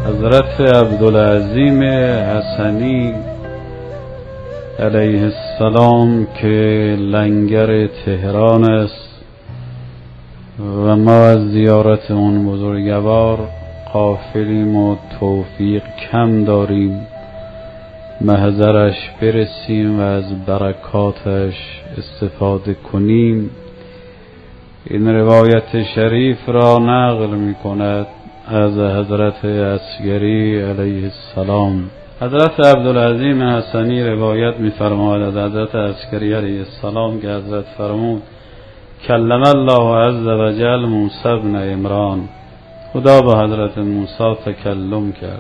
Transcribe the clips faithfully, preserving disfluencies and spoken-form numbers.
حضرت عبدالعظیم حسنی علیه السلام که لنگر تهران است و ما از زیارت اون بزرگوار غافلیم و توفیق کم داریم، محضرش برسیم و از برکاتش استفاده کنیم. این روایت شریف را نقل می کند از حضرت عسگری علیه السلام. حضرت عبدالعظیم حسنی روایت می فرماید از حضرت عسگری علیه السلام که حضرت فرمود کلم الله عز و جل موسی بن عمران، خدا با حضرت موسی تکلم کرد.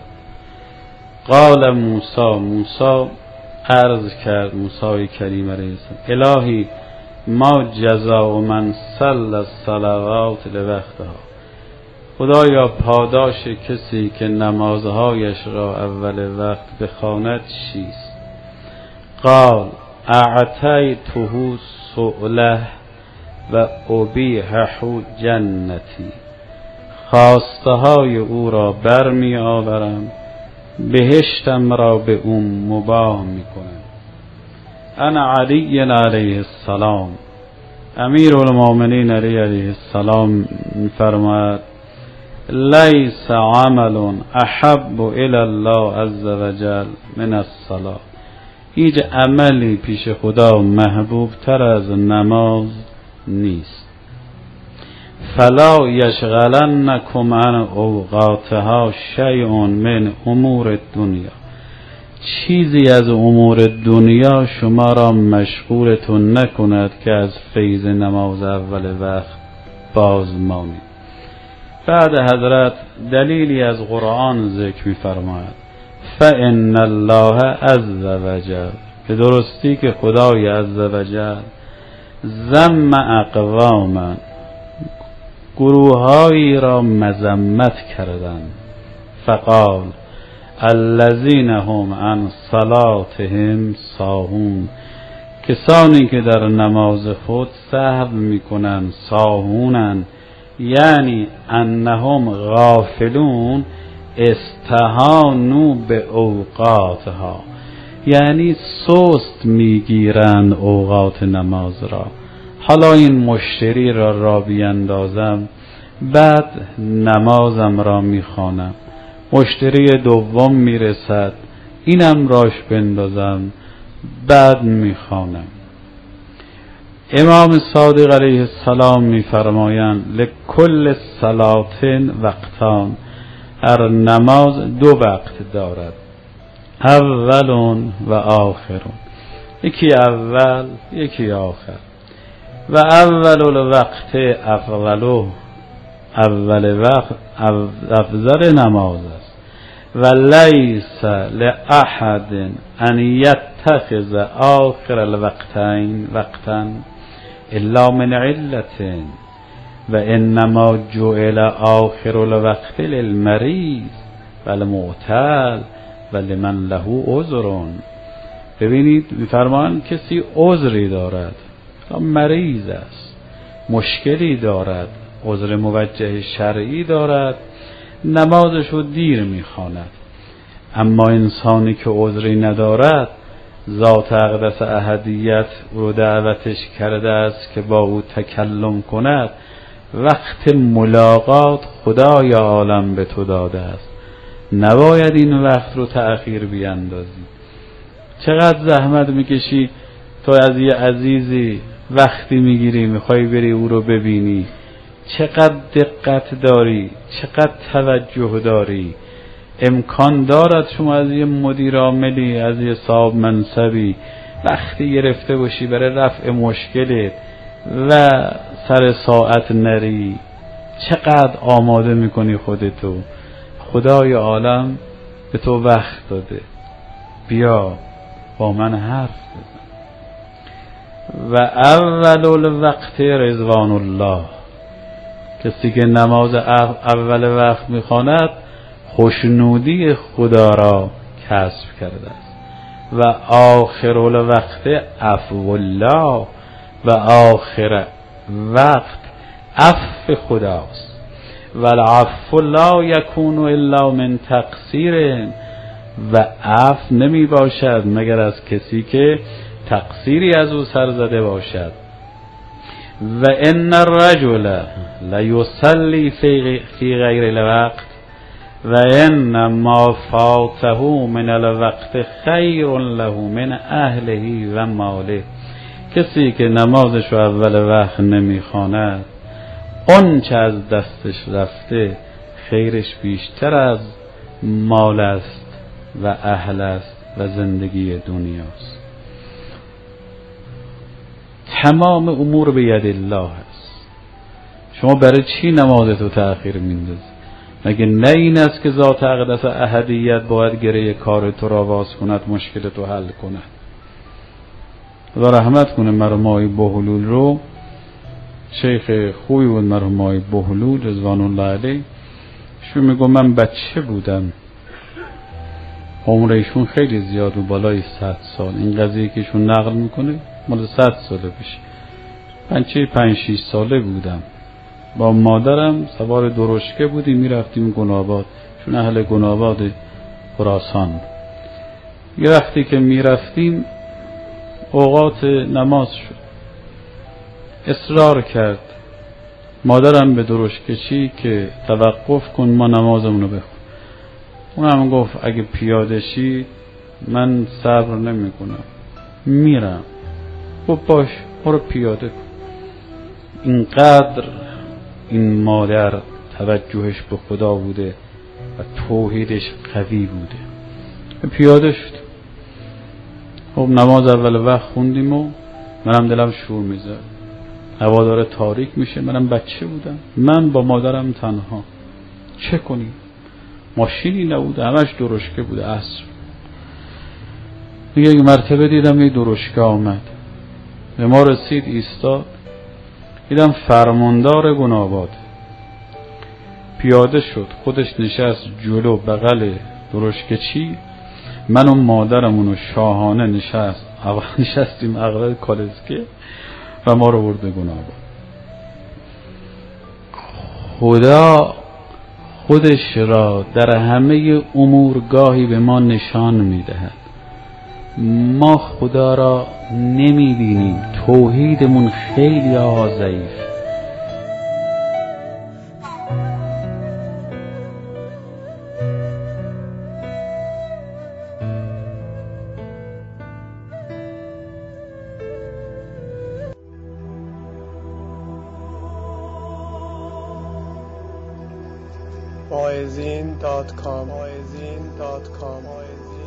قال موسی، موسی عرض کرد، موسی کریم علیه السلام، الهی ما جزاء من صلی الصلوات لوقتها، خدایا پاداش کسی که نمازهایش را اول وقت بخواند چیست؟ قال اعطیته سؤله و ابیحه جنتی، خواسته های او را برمی آورم، بهشتم را به او مباح می کنم. انا علی علیه السلام، امیر المؤمنین علی علیه السلام می فرماید لیس عمل احب الی الله عز و جل من الصلاة، هیچ عملی پیش خدا محبوب تر از نماز نیست. فلا یشغلنکم عن اوقاتها شیء من امور الدنیا، چیزی از امور دنیا شما را مشغولتون نکند که از فیض نماز اول وقت باز مانید. بعد حضرت دلیلی از قرآن ذکر می فرماید فإن الله عز و جل، به درستی که خدای عز و جل ذم اقواما، گروهایی را مذمت کردند، فقال الذین هم عن صلاتهم ساهون، کسانی که در نماز خود سهو میکنند، ساهونند، یعنی انهم غافلون استهانوا به اوقاتها، یعنی سست میگیرند اوقات نماز را. حالا این مشتری را را بیندازم، بعد نمازم را میخوانم، مشتری دوم میرسد، اینم راش بندازم، بعد میخوانم. امام صادق علیه السلام میفرمایند لکل صلاتن وقتان، هر نماز دو وقت دارد، اولون و آخرون، یکی اول یکی آخر. و اول الوقت افضلو، اول وقت افضل نماز است. و لیس لأحد ان یتخذ آخر الوقتین وقتا الا من علة، و انما جعل آخر الوقت للمریض و المعتل و لمن له عذر. ببینید میفرمایند کسی عذری دارد، مریض است، مشکلی دارد، عذر موجه شرعی دارد، نمازش رو دیر میخواند. اما انسانی که عذری ندارد، ذات اقدس احدیت رو دعوتش کرده است که با او تکلم کند، وقت ملاقات خدای عالم به تو داده است، نباید این وقت رو تأخیر بیندازی. چقدر زحمت میکشی تو از یه عزیزی، وقتی میگیری میخوای بری او رو ببینی، چقدر دقت داری، چقدر توجه داری. امکان دارد شما از یه مدیر عاملی، از یه صاحب منصبی وقتی گرفته باشی برای رفع مشکلت و سر ساعت نری، چقدر آماده میکنی خودتو. خدای عالم به تو وقت داده، بیا با من حرف بزن. و اول الوقت رضوان الله، کسی که نماز اول وقت میخواند خوشنودی خدا را کسب کرده است. و آخر الوقت عفو الله، و آخر وقت عفو خداست. والعفو لا یکون الا من تقصیر، و عفو نمی باشد مگر از کسی که تقصیری از او سر زده باشد. و ان الرجل لیصلی فی غیر الوقت و ان ما فاته من الوقت خیر له من اهله و ماله. کسی که نمازش رو اول وقت نمیخواند، اون چه از دستش رفته خیرش بیشتر از مال است و اهل است و زندگی دنیاست. تمام امور به ید الله است. شما برای چی نمازتو تأخیر میندازی؟ مگه نه این است که ذات اقدس احدیت باید گره کار تو را باز کند، مشکل تو حل کند؟ خدا رحمت کنه مرحوم آقای بهلول رو، شیخ خوبی بود مرحوم آقای بهلول رضوان الله علیه. ایشون میگه من بچه بودم، عمر ایشون خیلی زیاد و بالای صد سال. این قضیه که ایشون نقل میکنه مال صد سال پیش. من چه پنج شیش ساله بودم، با مادرم سوار درشکه بودیم میرفتیم گناباد، چون اهل گناباد خراسان. یه وقتی که میرفتیم اوقات نماز شد، اصرار کرد مادرم به درشکه چی که توقف کن ما نمازمونو بخون. اونم گفت اگه پیاده شی من صبر نمی کنم میرم. گفت باش برو پیاده کن. اینقدر این مادر توجهش به خدا بوده و توحیدش قوی بوده. پیاده شد. خب نماز اول وقت خوندیم و منم دلم شور میزد، هوا داره تاریک میشه. منم بچه بودم، من با مادرم تنها، چه کنیم؟ ماشینی نبود، همش درشکه بوده. عصر میگه یک مرتبه دیدم یک درشکه آمد به ما رسید، ایستاد، دیدم فرماندار گناباد پیاده شد، خودش نشست جلو بغل درشکه چی، من و مادرمون و شاهانه نشست نشستیم اغلب کالسکه و ما رو برده گناباد. خدا خودش را در همه امور گاهی به ما نشان میدهد. ما خدا را نمیبینیم، توحیدمون خیلی ضعیف. واعظین دات کام